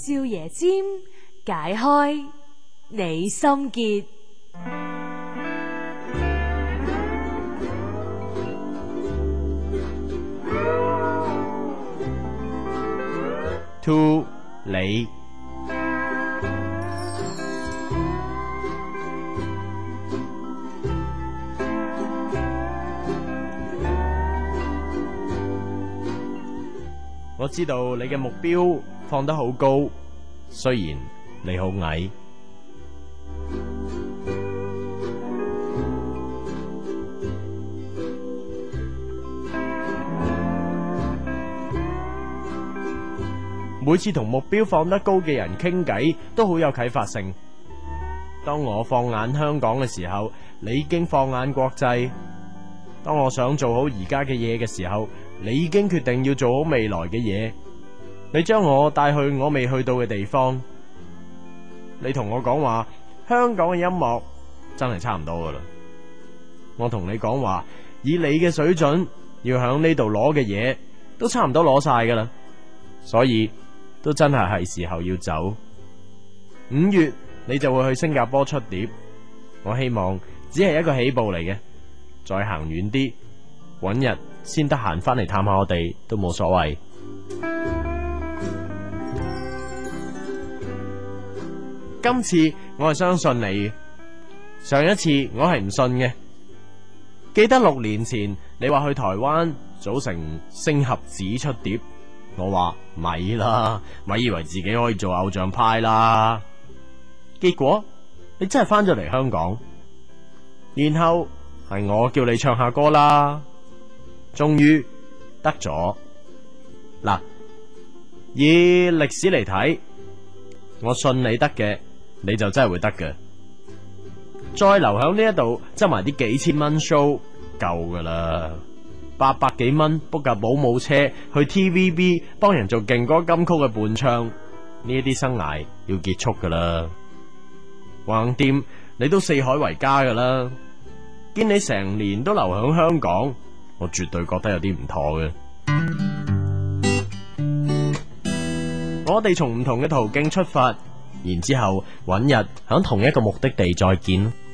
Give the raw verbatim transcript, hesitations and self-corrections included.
少爺占，解開你心結。 To 你我知道你嘅目標放得好高，雖然你好矮。每次同目標放得高嘅人傾偈，都好有啟發性。當我放眼香港嘅時候，你已經放眼國際；當我想做好而家嘅嘢嘅時候，你已經決定要做好未來嘅嘢。你將我帶去我未去到嘅地方。你同我講話，香港嘅音樂真係差唔多噶啦。我同你講話，以你嘅水準，要響呢度攞嘅嘢都差唔多攞晒噶啦。所以都真係係時候要走。五月你就會去新加坡出碟，我希望只係一個起步嚟嘅，再行遠啲，搵日先得閒翻嚟探下我哋都冇所謂。今次我係相信你，上一次我係唔信嘅。記得六年前你話去台灣組成星合子出碟，我話咪啦，咪以為自己可以做偶像派啦。結果你真係翻咗嚟香港，然後係我叫你唱下歌啦，終於得咗。嗱，以歷史嚟睇，我信你得嘅，你就真係會得嘅。再留響呢一度執埋啲幾千蚊 show 夠噶啦。八百幾蚊 book 架保姆車去 T V B 幫人做勁歌金曲嘅伴唱，呢一啲生涯要結束噶啦。橫掂你都四海為家噶啦，見你成年都留響香港，我絕對覺得有啲唔妥嘅。我哋從唔同嘅途徑出發，然之後揾日響同一個目的地再見。